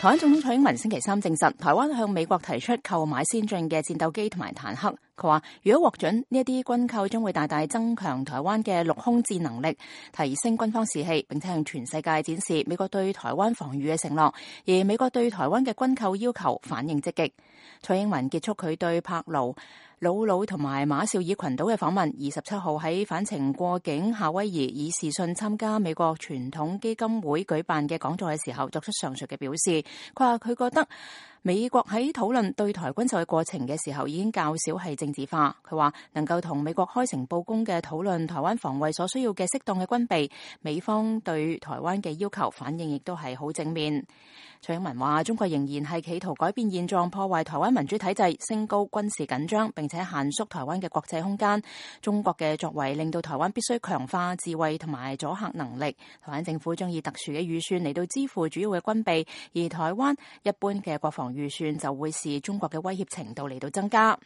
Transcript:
台灣總統蔡英文星期三證實，台灣向美國提出購買先進嘅戰鬥機同埋坦克。佢話如果獲准，呢一啲軍購將會大大增強台灣嘅陸空戰能力，提升軍方士氣，並且向全世界展示美國對台灣防禦嘅承諾。而美國對台灣嘅軍購要求反應積極。蔡英文結束佢對柏勞、魯魯同埋馬紹爾群島嘅訪問，27號喺返程過境夏威夷，以視訊參加美國傳統基金會舉辦嘅講座嘅時候，作出上述嘅表示。佢話佢覺得美國喺討論對台軍售嘅過程嘅時候，已經較少係政治化。佢話能夠同美國開誠佈公嘅討論台灣防衛所需要嘅適當嘅軍備，美方對台灣嘅要求反應亦都係好正面。蔡英文話中國仍然係企圖改變現狀，破壞台灣民主體制，升高軍事緊張，並且限縮台灣嘅國際空間。中國嘅作為令到台灣必須強化自衛同埋阻嚇能力。台灣政府將以特殊嘅預算嚟到支付主要嘅軍備，而台灣一般嘅國防預算就會視中國嘅威脅程度嚟到增加。